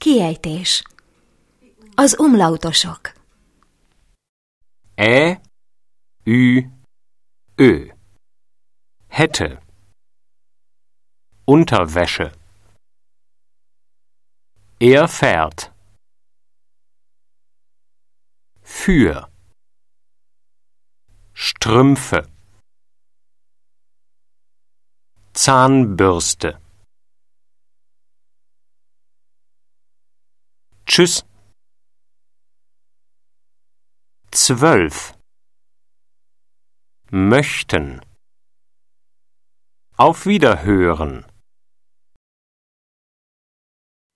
Kiejtés. Az umlautosok. Ü, hätte, Unterwäsche. Er fährt. Für, Strümpfe, Zahnbürste. Tschüss. 12. Möchten. Auf Wiederhören.